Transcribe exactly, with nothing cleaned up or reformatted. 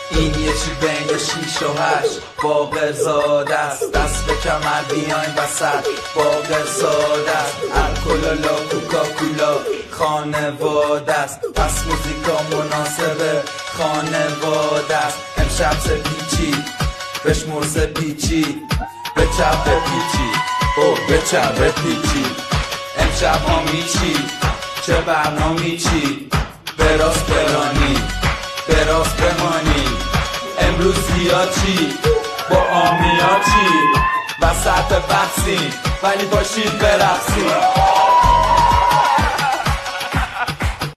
این یه چی بین شیش و هشت باقر زاده است، دست به کمر بیاین وسط باقر زاده است. الکلالا کوکاکولا خانواده است، پس موزیکا مناسب خانواده است. امشب سه پیچی بشمور سه پیچی به چپ پیچی او به چپ پیچی. امشب ها میچی چه برنامی چی، به راست برانی به راست بمانی. امروز زیاد چی با آمیا چی، وسط بحثی ولی باشید برقصی.